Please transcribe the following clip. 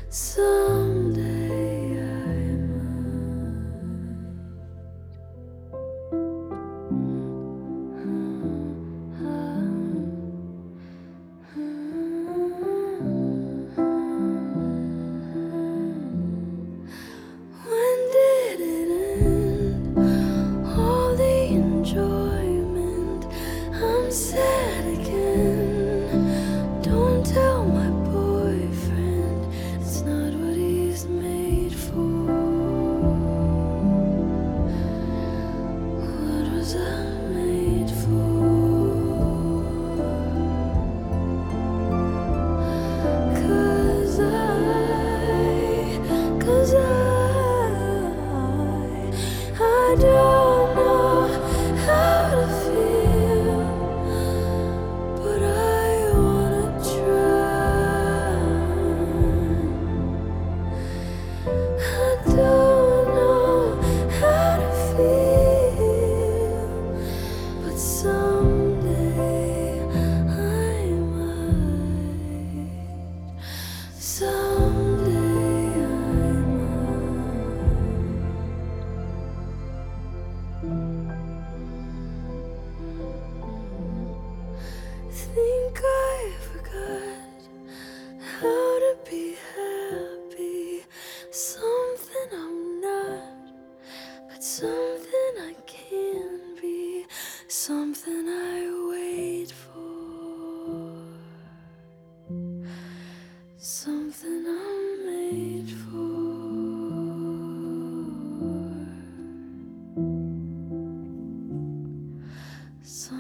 Someday I When did it end? All the enjoyment. I'm sad again. Don't tell my boyfriend, it's not what he's made for. What was I made for? 'Cause I don't know how to feel, but I wanna try. I don't know how to feel, but someday I might. Someday I think I forgot how to be happy. Something I'm not, but something I can be. Something I wait for. Something I'm made for. Something